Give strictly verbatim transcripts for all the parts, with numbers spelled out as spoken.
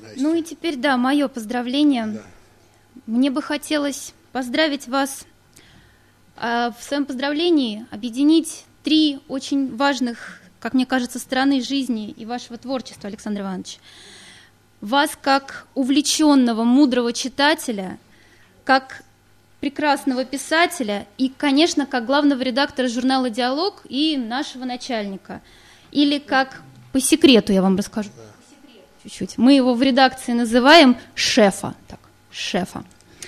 Ну и теперь, да, мое поздравление. Да. Мне бы хотелось поздравить вас, а в своем поздравлении объединить три очень важных, как мне кажется, стороны жизни и вашего творчества, Александр Иванович. Вас как увлеченного, мудрого читателя, как прекрасного писателя и, конечно, как главного редактора журнала «Диалог» и нашего начальника. Или как, по секрету я вам расскажу, да. Чуть-чуть. Мы его в редакции называем шефа. Так, шефа.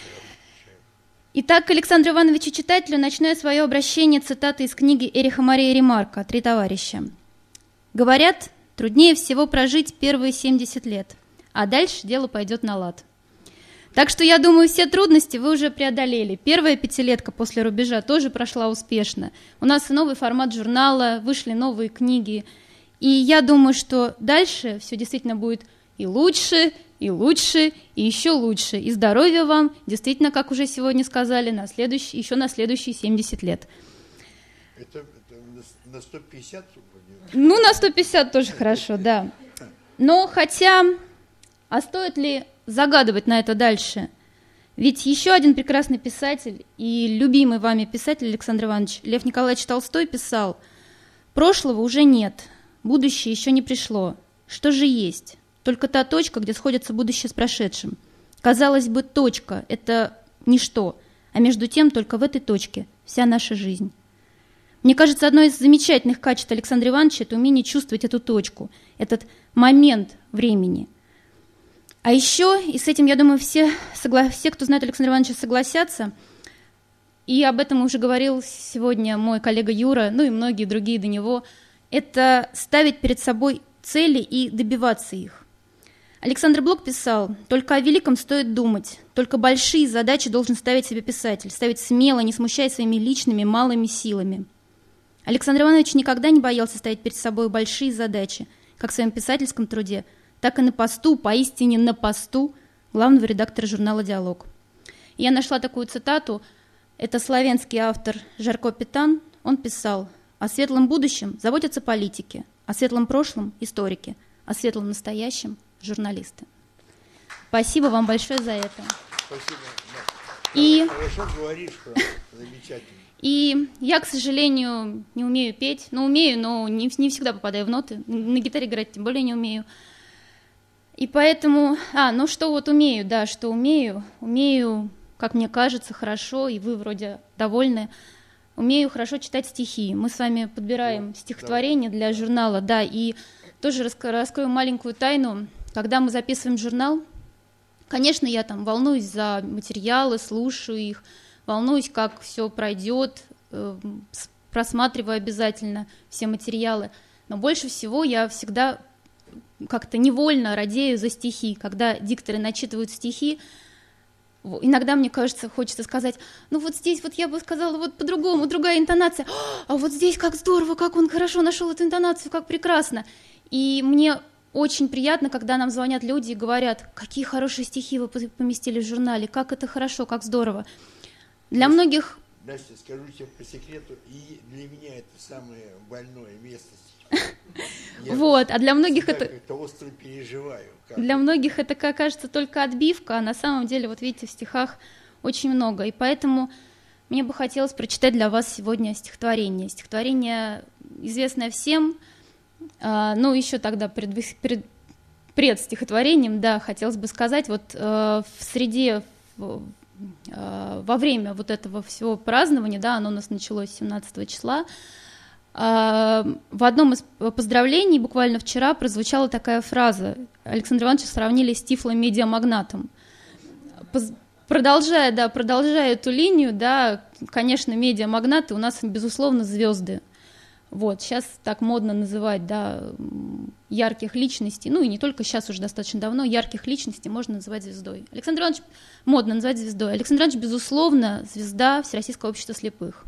Итак, к Александру Ивановичу читателю начну я свое обращение цитатой из книги Эриха Мария Ремарка «Три товарища». Говорят, труднее всего прожить первые семьдесят лет, а дальше дело пойдет на лад. Так что, я думаю, все трудности вы уже преодолели. Первая пятилетка после рубежа тоже прошла успешно. У нас и новый формат журнала, вышли новые книги. И я думаю, что дальше все действительно будет и лучше, и лучше, и еще лучше. И здоровья вам, действительно, как уже сегодня сказали, на следующий, еще на следующие семьдесят лет. Это, это на сто пятьдесят? Ну, на сто пятьдесят тоже хорошо, да. Но хотя, а стоит ли загадывать на это дальше? Ведь еще один прекрасный писатель и любимый вами писатель Александр Иванович Лев Николаевич Толстой писал: «Прошлого уже нет, будущее еще не пришло. Что же есть? Только та точка, где сходится будущее с прошедшим. Казалось бы, точка – это ничто, а между тем только в этой точке вся наша жизнь». Мне кажется, одно из замечательных качеств Александра Ивановича – это умение чувствовать эту точку, этот момент времени. А еще, и с этим, я думаю, все, согла... все, кто знает Александра Ивановича, согласятся, и об этом уже говорил сегодня мой коллега Юра, ну и многие другие до него, это ставить перед собой цели и добиваться их. Александр Блок писал: «Только о великом стоит думать, только большие задачи должен ставить себе писатель, ставить смело, не смущаясь своими личными малыми силами». Александр Иванович никогда не боялся ставить перед собой большие задачи, как в своем писательском труде, так и на посту, поистине на посту главного редактора журнала «Диалог». И я нашла такую цитату, это славянский автор Жарко Петан, он писал: «О светлом будущем заботятся политики, о светлом прошлом – историки, о светлом настоящем – журналисты». Спасибо вам большое за это. Спасибо. И... Хорошо говоришь, что замечательно. И я, к сожалению, не умею петь. Ну, умею, но не, не всегда попадаю в ноты. На гитаре играть тем более не умею. И поэтому... А, ну что вот умею, да, что умею. Умею, как мне кажется, хорошо, и вы вроде довольны. Умею хорошо читать стихи. Мы с вами подбираем да, стихотворения да. для журнала, да, и тоже раскрою маленькую тайну. Когда мы записываем журнал, конечно, я там волнуюсь за материалы, слушаю их, волнуюсь, как все пройдет, просматриваю обязательно все материалы. Но больше всего я всегда как-то невольно радею за стихи. Когда дикторы начитывают стихи, иногда, мне кажется, хочется сказать: ну вот здесь вот я бы сказала вот по-другому, другая интонация, а вот здесь как здорово, как он хорошо нашел эту интонацию, как прекрасно. И мне очень приятно, когда нам звонят люди и говорят: какие хорошие стихи вы поместили в журнале, как это хорошо, как здорово. Для Настя, многих... Настя, скажу тебе по секрету, и для меня это самое больное место. Вот, а для многих это... как-то остро переживаю. Для многих это, как кажется, только отбивка, а на самом деле, вот видите, в стихах очень много. И поэтому мне бы хотелось прочитать для вас сегодня стихотворение. Стихотворение, известное всем, ну, еще тогда пред, пред, пред стихотворением, да, хотелось бы сказать, вот в среде... во время вот этого всего празднования, да, оно у нас началось семнадцатого числа, в одном из поздравлений буквально вчера прозвучала такая фраза. Александра Ивановича сравнили с тифло-медиамагнатом. Продолжая, да, продолжая эту линию, да, конечно, медиамагнаты у нас, безусловно, звезды. Вот, сейчас так модно называть, да, ярких личностей, ну и не только сейчас, уже достаточно давно, ярких личностей можно называть звездой. Александр Иванович модно называть звездой. Александр Иванович, безусловно, звезда Всероссийского общества слепых.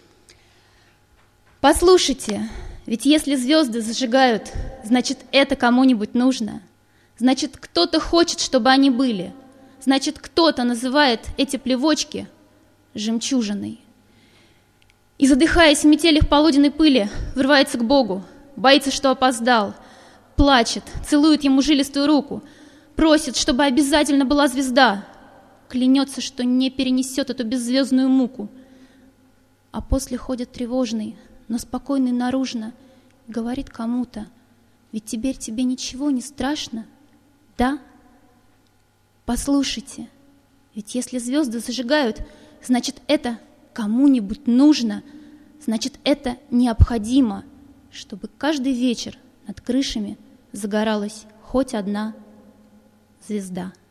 Послушайте, ведь если звезды зажигают, значит, это кому-нибудь нужно. Значит, кто-то хочет, чтобы они были. Значит, кто-то называет эти плевочки жемчужиной. И, задыхаясь в метелях полуденной пыли, врывается к Богу, боится, что опоздал, плачет, целует ему жилистую руку, просит, чтобы обязательно была звезда, клянется, что не перенесет эту беззвездную муку. А после ходит тревожный, но спокойный наружно, и говорит кому-то: ведь теперь тебе ничего не страшно, да? Послушайте, ведь если звезды зажигают, значит, это кому-нибудь нужно, значит, это необходимо, чтобы каждый вечер над крышами загоралась хоть одна звезда.